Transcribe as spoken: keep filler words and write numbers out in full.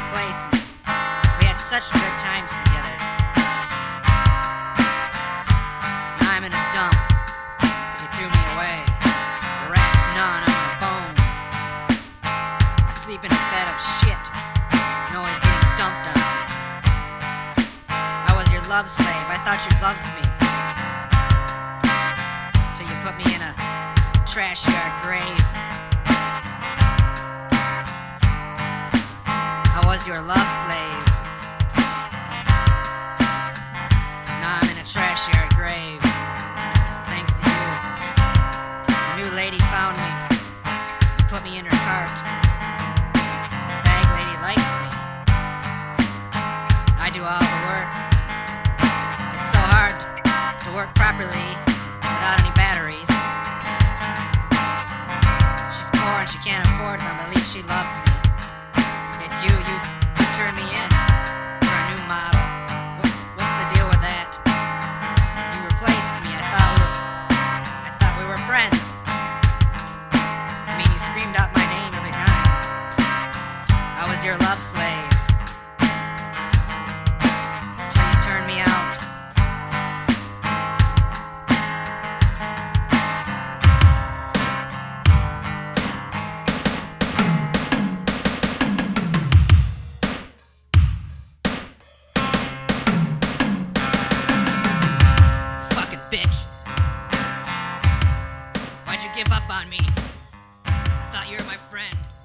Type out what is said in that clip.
replace me. We had such good times together. Now I'm in a dump, cause you threw me away. A rat's gnawing on my bone. I sleep in a bed of shit, and always getting dumped on. I was your love slave, I thought you loved me. Till you put me in a trash yard grave. I was your love slave. Now I'm in a trash yard grave. Thanks to you. A new lady found me and put me in her cart. The bag lady likes me. I do all the work. It's so hard to work properly without any batteries. She's poor and she can't afford them, at least she loves me. Yet you, you, you turned me in for a new model. What, what's the deal with that? You replaced me. I thought we were, I thought we were friends. I mean, you screamed out my name every time. I was your love slave. Till you turned me out. Bitch. Why'd you give up on me? I thought you were my friend.